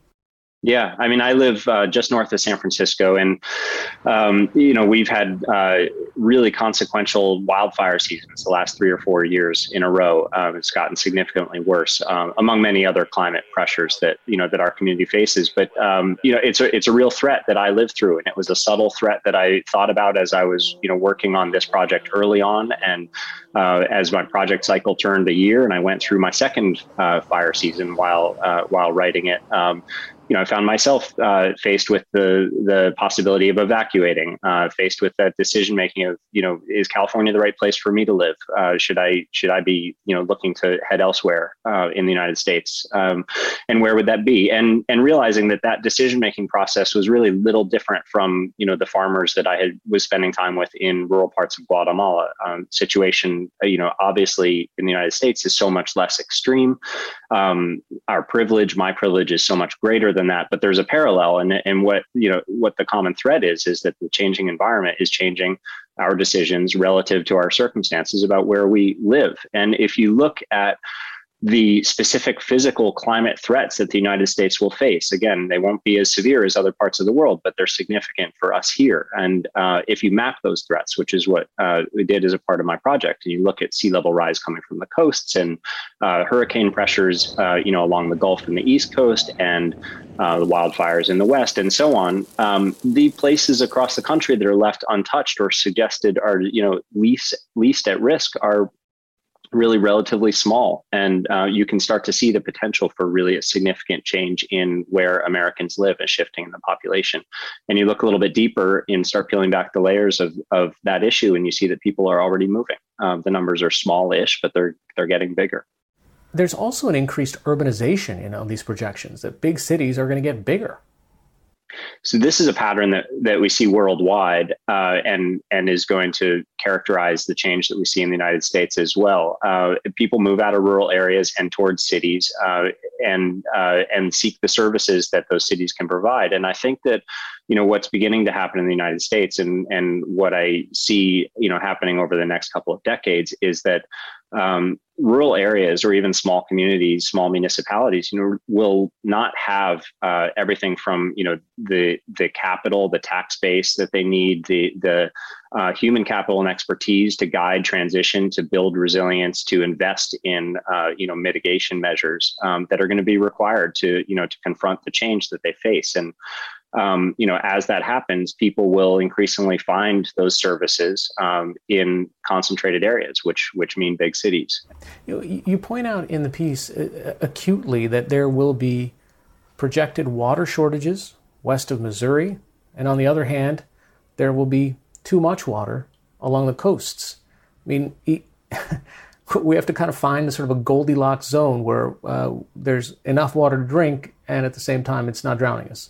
Yeah, I mean, I live uh, just north of San Francisco, and um, you know, we've had uh, really consequential wildfire seasons the last three or four years in a row. Um, it's gotten significantly worse, um, among many other climate pressures that you know that our community faces. But um, you know, it's a it's a real threat that I lived through, and it was a subtle threat that I thought about as I was you know working on this project early on, and uh, as my project cycle turned a year, and I went through my second uh, fire season while uh, while writing it. Um, You know, I found myself uh, faced with the the possibility of evacuating, uh, faced with that decision making of, you know, is California the right place for me to live? Uh, should I should I be, you know, looking to head elsewhere uh, in the United States? Um, and where would that be? And and realizing that that decision making process was really little different from, you know, the farmers that I had was spending time with in rural parts of Guatemala. Um, situation, you know, obviously in the United States is so much less extreme. Um, our privilege, my privilege, is so much greater than that, but there's a parallel, and and what you know what the common thread is is that the changing environment is changing our decisions relative to our circumstances about where we live. And if you look at the specific physical climate threats that the United States will face, again, they won't be as severe as other parts of the world, but they're significant for us here. And uh, if you map those threats, which is what uh, we did as a part of my project, and you look at sea level rise coming from the coasts and uh, hurricane pressures, uh, you know, along the Gulf and the East Coast, and uh, the wildfires in the West, and so on, um, the places across the country that are left untouched or suggested are, you know, least least at risk are really relatively small. And uh, you can start to see the potential for really a significant change in where Americans live, a shifting in the population. And you look a little bit deeper and start peeling back the layers of, of that issue, and you see that people are already moving. Uh, the numbers are small-ish, but they're they're getting bigger. There's also an increased urbanization in all these projections, that big cities are going to get bigger. So this is a pattern that, that we see worldwide, uh, and and is going to characterize the change that we see in the United States as well. Uh, people move out of rural areas and towards cities, uh, and uh, and seek the services that those cities can provide. And I think that, you know, what's beginning to happen in the United States, and and what I see, you know, happening over the next couple of decades, is that um, rural areas, or even small communities, small municipalities, you know, will not have uh, everything from, you know, the the capital, the tax base that they need, the the uh, human capital and expertise to guide transition, to build resilience, to invest in, uh, you know, mitigation measures um, that are going to be required to, you know, to confront the change that they face. And Um, you know, as that happens, people will increasingly find those services um, in concentrated areas, which which mean big cities. You, you point out in the piece uh, acutely that there will be projected water shortages west of Missouri, and on the other hand, there will be too much water along the coasts. I mean, we have to kind of find a sort of a Goldilocks zone where uh, there's enough water to drink, and at the same time, it's not drowning us.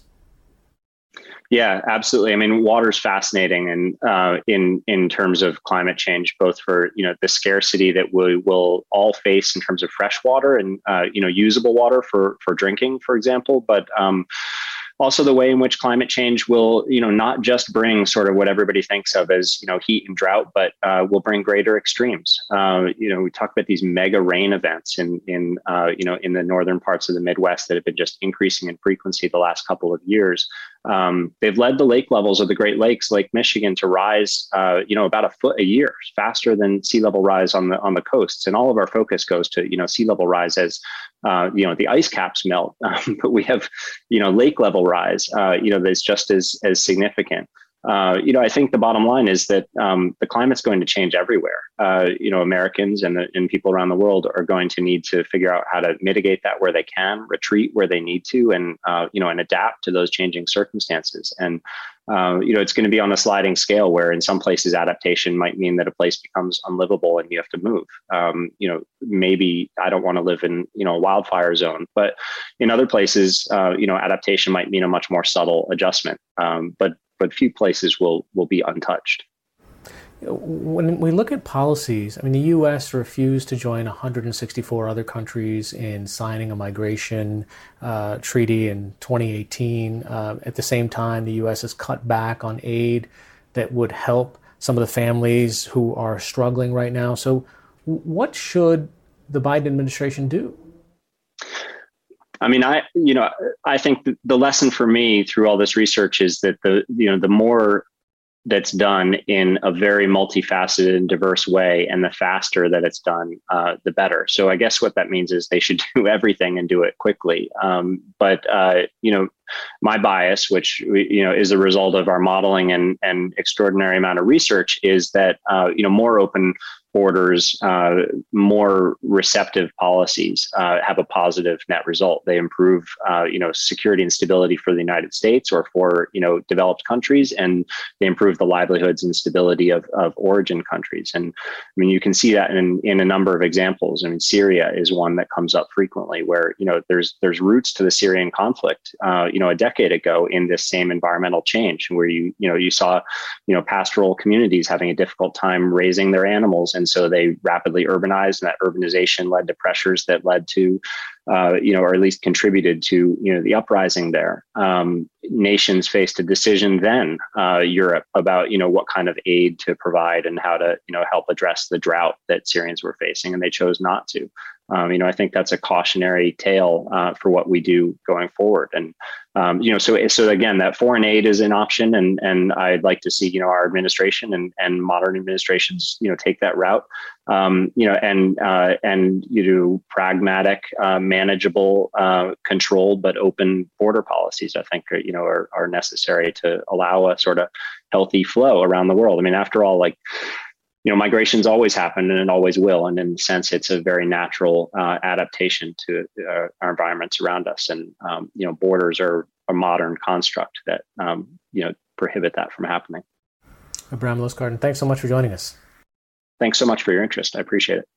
Yeah, absolutely. I mean, water's fascinating, and uh, in in terms of climate change, both for, you know, the scarcity that we will all face in terms of fresh water and uh, you know, usable water for for drinking, for example, but um, also the way in which climate change will, you know, not just bring sort of what everybody thinks of as, you know, heat and drought, but uh, will bring greater extremes. Uh, you know, we talk about these mega rain events in, in uh, you know, in the northern parts of the Midwest that have been just increasing in frequency the last couple of years. Um, they've led the lake levels of the Great Lakes, Lake Michigan, to rise, uh, you know, about a foot a year, faster than sea level rise on the on the coasts. And all of our focus goes to, you know, sea level rise as, uh, you know, the ice caps melt, um, but we have, you know, lake level rise, uh, you know, that's just as as significant. Uh, you know, I think the bottom line is that um, the climate's going to change everywhere. Uh, you know, Americans and, and people around the world are going to need to figure out how to mitigate that where they can, retreat where they need to, and, uh, you know, and adapt to those changing circumstances. And, uh, you know, it's going to be on a sliding scale where in some places adaptation might mean that a place becomes unlivable and you have to move. Um, you know, maybe I don't want to live in, you know, a wildfire zone, but in other places, uh, you know, adaptation might mean a much more subtle adjustment. Um, but but few places will will be untouched. When we look at policies, I mean, the U S refused to join one hundred sixty-four other countries in signing a migration uh, treaty in twenty eighteen. Uh, at the same time, the U S has cut back on aid that would help some of the families who are struggling right now. So what should the Biden administration do? I mean, I, you know, I think the lesson for me through all this research is that the, you know, the more that's done in a very multifaceted and diverse way, and the faster that it's done, uh, the better. So I guess what that means is they should do everything and do it quickly. Um, but, uh, you know, my bias, which, you know, is a result of our modeling and, and extraordinary amount of research, is that, uh, you know, more open borders, uh, more receptive policies uh, have a positive net result. They improve, uh, you know, security and stability for the United States or for, you know, developed countries, and they improve the livelihoods and stability of, of origin countries. And I mean, you can see that in, in a number of examples. I mean, Syria is one that comes up frequently, where, you know, there's there's roots to the Syrian conflict, uh, you know, a decade ago in this same environmental change, where you, you know, you saw, you know, pastoral communities having a difficult time raising their animals. And so they rapidly urbanized, and that urbanization led to pressures that led to, uh, you know, or at least contributed to, you know, the uprising there. Um, nations faced a decision then, uh, Europe, about, you know, what kind of aid to provide and how to, you know, help address the drought that Syrians were facing, and they chose not to. Um, you know, I think that's a cautionary tale uh, for what we do going forward. And, um, you know, so so again, that foreign aid is an option, and and I'd like to see, you know, our administration and and modern administrations, you know, take that route. Um, you know, and uh, and you know, pragmatic, uh, manageable, uh, controlled but open border policies, I think, are, you know, are are necessary to allow a sort of healthy flow around the world. I mean, after all, like, you know, migration's always happened and it always will. And in a sense, it's a very natural uh, adaptation to uh, our environments around us. And, um, you know, borders are a modern construct that, um, you know, prohibit that from happening. Abram Lustgarten, thanks so much for joining us. Thanks so much for your interest. I appreciate it.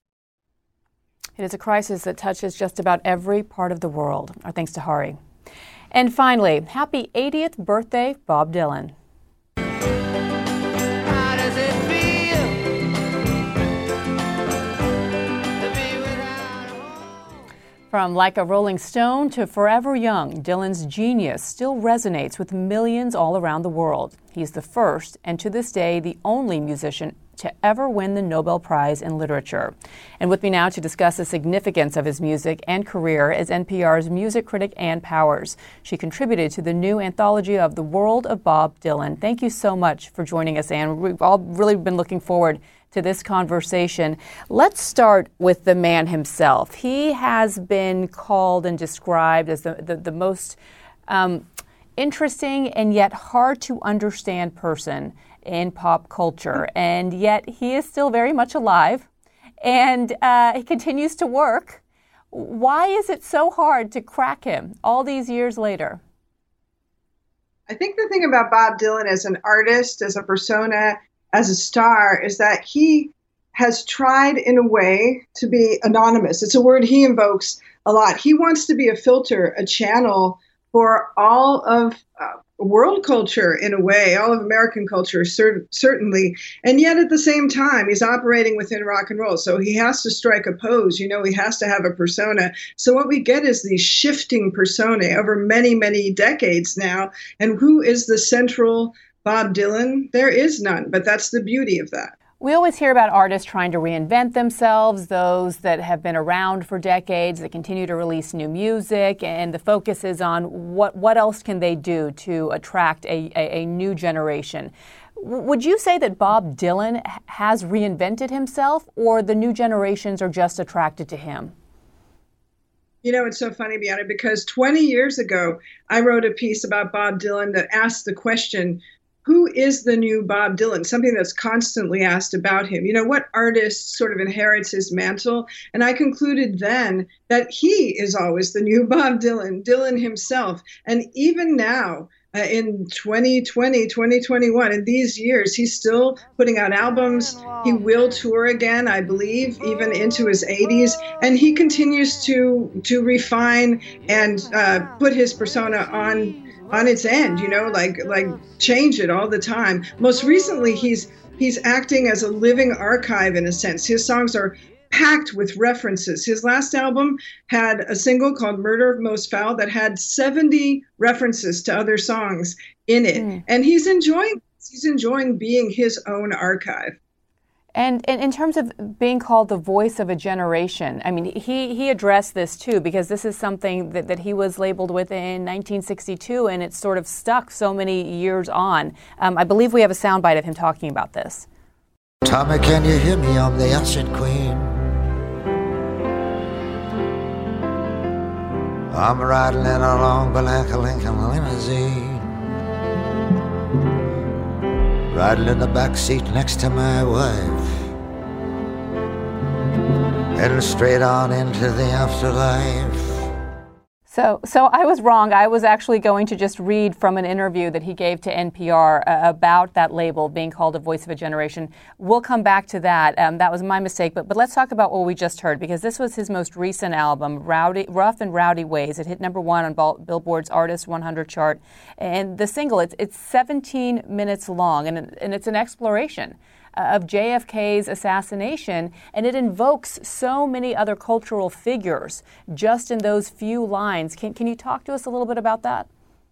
It is a crisis that touches just about every part of the world. Our thanks to Hari. And finally, happy eightieth birthday, Bob Dylan. From Like a Rolling Stone to Forever Young, Dylan's genius still resonates with millions all around the world. He's the first, and to this day, the only musician to ever win the Nobel Prize in Literature. And with me now to discuss the significance of his music and career is N P R's music critic Ann Powers. She contributed to the new anthology of The World of Bob Dylan. Thank you so much for joining us, Ann. We've all really been looking forward to this conversation. Let's start with the man himself. He has been called and described as the, the, the most um, interesting and yet hard to understand person in pop culture. And yet he is still very much alive, and uh, he continues to work. Why is it so hard to crack him all these years later? I think the thing about Bob Dylan as an artist, as a persona, as a star, is that he has tried in a way to be anonymous. It's a word he invokes a lot. He wants to be a filter, a channel for all of uh, world culture in a way, all of American culture, cer- certainly. And yet at the same time, he's operating within rock and roll. So he has to strike a pose, you know, he has to have a persona. So what we get is these shifting personae over many, many decades now. And who is the central Bob Dylan? There is none, but that's the beauty of that. We always hear about artists trying to reinvent themselves, those that have been around for decades, that continue to release new music, and the focus is on what, what else can they do to attract a, a, a new generation. Would you say that Bob Dylan has reinvented himself, or the new generations are just attracted to him? You know, it's so funny, Bianca, because twenty years ago, I wrote a piece about Bob Dylan that asked the question, who is the new Bob Dylan? Something that's constantly asked about him. You know, what artist sort of inherits his mantle? And I concluded then that he is always the new Bob Dylan, Dylan himself. And even now, uh, in twenty twenty, twenty twenty-one, in these years, he's still putting out albums. He will tour again, I believe, even into his eighties. And he continues to, to refine and uh, put his persona on on its end, you know, like like change it all the time. Most recently, he's he's acting as a living archive in a sense. His songs are packed with references. His last album had a single called Murder Most Foul that had seventy references to other songs in it. Mm. And he's enjoying he's enjoying being his own archive. And, and in terms of being called the voice of a generation, I mean, he, he addressed this too, because this is something that, that he was labeled with in nineteen sixty-two, and it's sort of stuck so many years on. Um, I believe we have a soundbite of him talking about this. Tommy, can you hear me? I'm the Acid Queen. I'm riding in a long black Lincoln limousine, riding in the back seat next to my wife, heading straight on into the afterlife. So, so I was wrong. I was actually going to just read from an interview that he gave to N P R uh, about that label being called a voice of a generation. We'll come back to that. Um, that was my mistake. But but let's talk about what we just heard, because this was his most recent album, Rowdy, Rough and Rowdy Ways. It hit number one on Billboard's Artist one hundred chart. And the single, it's it's seventeen minutes long, and, and it's an exploration of J F K's assassination, and it invokes so many other cultural figures just in those few lines. Can, can you talk to us a little bit about that?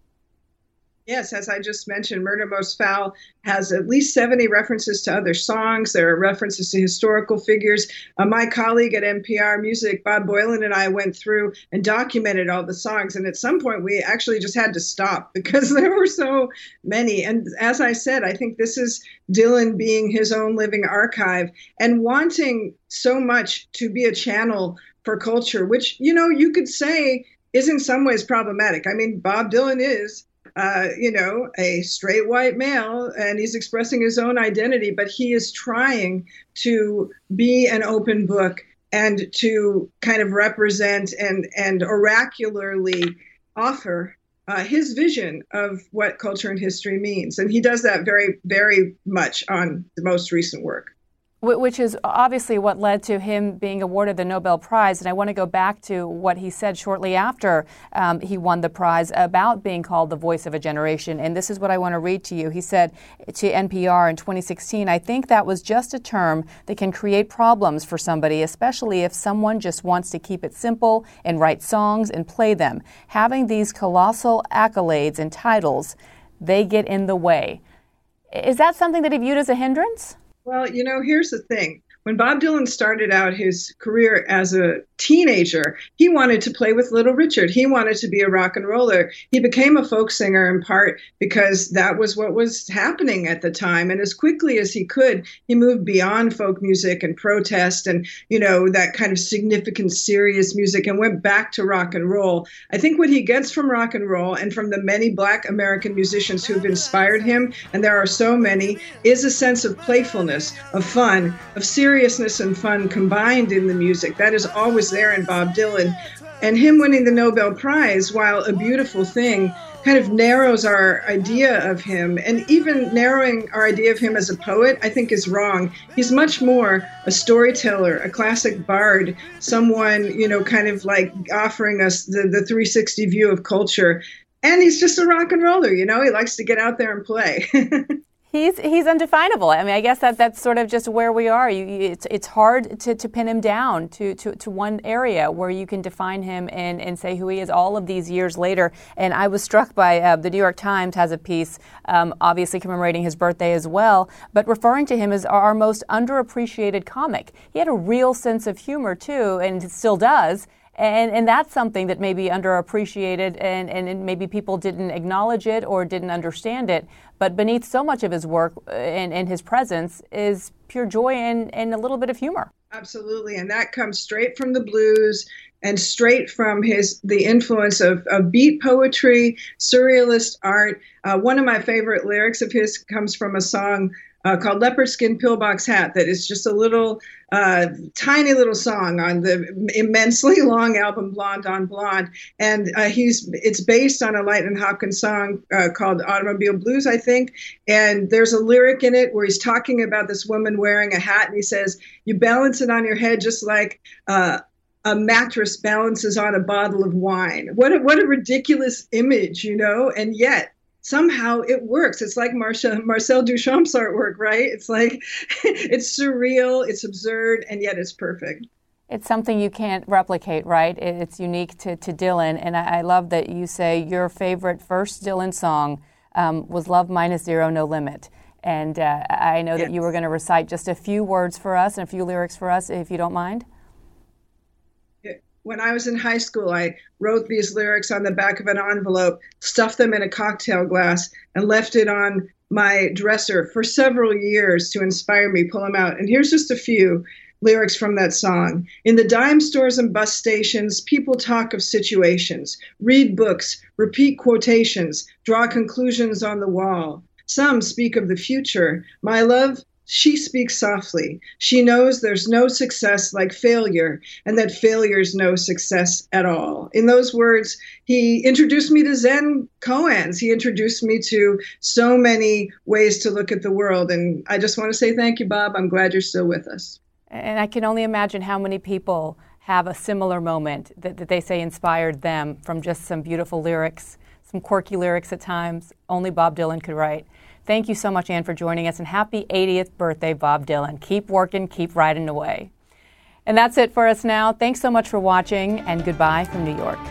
Yes, as I just mentioned, Murder Most Foul has at least seventy references to other songs. There are references to historical figures. Uh, my colleague at N P R Music, Bob Boylan, and I went through and documented all the songs. And at some point, we actually just had to stop because there were so many. And as I said, I think this is Dylan being his own living archive and wanting so much to be a channel for culture, which, you know, you could say is in some ways problematic. I mean, Bob Dylan is Uh, you know, a straight white male, and he's expressing his own identity, but he is trying to be an open book and to kind of represent and, and oracularly offer uh, his vision of what culture and history means. And he does that very, very much on the most recent work. Which is obviously what led to him being awarded the Nobel Prize. And I want to go back to what he said shortly after um, he won the prize about being called the voice of a generation. And this is what I want to read to you. He said to N P R in twenty sixteen, "I think that was just a term that can create problems for somebody, especially if someone just wants to keep it simple and write songs and play them. Having these colossal accolades and titles, they get in the way." Is that something that he viewed as a hindrance? Well, you know, here's the thing. When Bob Dylan started out his career as a teenager, he wanted to play with Little Richard. He wanted to be a rock and roller. He became a folk singer in part because that was what was happening at the time. And as quickly as he could, he moved beyond folk music and protest and, you know, that kind of significant, serious music and went back to rock and roll. I think what he gets from rock and roll and from the many Black American musicians who've inspired him, and there are so many, is a sense of playfulness, of fun, of seriousness and fun combined in the music. That is always there in Bob Dylan. And him winning the Nobel Prize, while a beautiful thing, kind of narrows our idea of him. And even narrowing our idea of him as a poet, I think is wrong. He's much more a storyteller, a classic bard, someone, you know, kind of like offering us the, the three sixty view of culture. And he's just a rock and roller, you know, he likes to get out there and play. He's he's undefinable. I mean, I guess that that's sort of just where we are. You, you, it's it's hard to, to pin him down to, to, to one area where you can define him and, and say who he is all of these years later. And I was struck by uh, the New York Times has a piece, um, obviously commemorating his birthday as well, but referring to him as our most underappreciated comic. He had a real sense of humor too, and still does. And and that's something that may be underappreciated, and, and maybe people didn't acknowledge it or didn't understand it. But beneath so much of his work and, and his presence is pure joy and, and a little bit of humor. Absolutely. And that comes straight from the blues and straight from his the influence of, of beat poetry, surrealist art. Uh, one of my favorite lyrics of his comes from a song Uh, called Leopard Skin Pillbox Hat, that is just a little, uh, tiny little song on the immensely long album Blonde on Blonde. And uh, he's it's based on a Lightnin' Hopkins song uh, called Automobile Blues, I think. And there's a lyric in it where he's talking about this woman wearing a hat, and he says, you balance it on your head just like uh, a mattress balances on a bottle of wine. What a, what a ridiculous image, you know, and yet, somehow it works. It's like Marcel, Marcel Duchamp's artwork, right? It's like, it's surreal, it's absurd, and yet it's perfect. It's something you can't replicate, right? It's unique to, to Dylan. And I, I love that you say your favorite first Dylan song um, was Love Minus Zero, No Limit. And uh, I know yes. that you were going to recite just a few words for us and a few lyrics for us, if you don't mind. When I was in high school, I wrote these lyrics on the back of an envelope, stuffed them in a cocktail glass, and left it on my dresser for several years to inspire me, pull them out. And here's just a few lyrics from that song. In the dime stores and bus stations, people talk of situations, read books, repeat quotations, draw conclusions on the wall. Some speak of the future. My love, she speaks softly. She knows there's no success like failure, and that failure's no success at all. In those words, he introduced me to Zen koans. He introduced me to so many ways to look at the world. And I just want to say thank you, Bob. I'm glad you're still with us. And I can only imagine how many people have a similar moment that, that they say inspired them from just some beautiful lyrics, some quirky lyrics at times, only Bob Dylan could write. Thank you so much, Ann, for joining us, and happy eightieth birthday, Bob Dylan. Keep working, keep riding away. And that's it for us now. Thanks so much for watching, and goodbye from New York.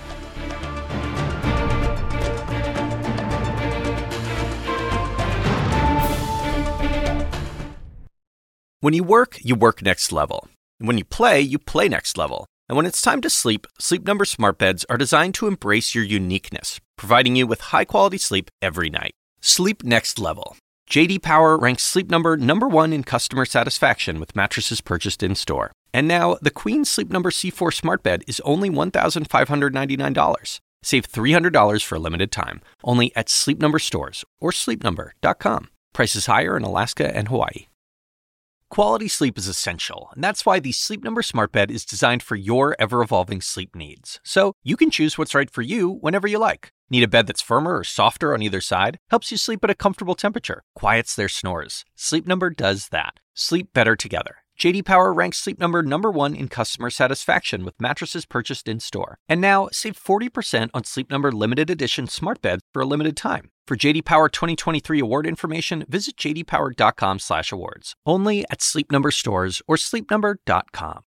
When you work, you work next level. And when you play, you play next level. And when it's time to sleep, Sleep Number smart beds are designed to embrace your uniqueness, providing you with high-quality sleep every night. Sleep next level. J D Power ranks Sleep Number number one in customer satisfaction with mattresses purchased in-store. And now, the Queen Sleep Number C four smart bed is only one thousand five hundred ninety-nine dollars. Save three hundred dollars for a limited time, only at Sleep Number stores or sleep number dot com. Prices higher in Alaska and Hawaii. Quality sleep is essential, and that's why the Sleep Number smart bed is designed for your ever-evolving sleep needs. So you can choose what's right for you whenever you like. Need a bed that's firmer or softer on either side? Helps you sleep at a comfortable temperature. Quiets their snores. Sleep Number does that. Sleep better together. J D Power ranks Sleep Number number one in customer satisfaction with mattresses purchased in-store. And now, save forty percent on Sleep Number limited edition smart beds for a limited time. For J D Power twenty twenty-three award information, visit j d power dot com slash awards. Only at Sleep Number stores or sleep number dot com.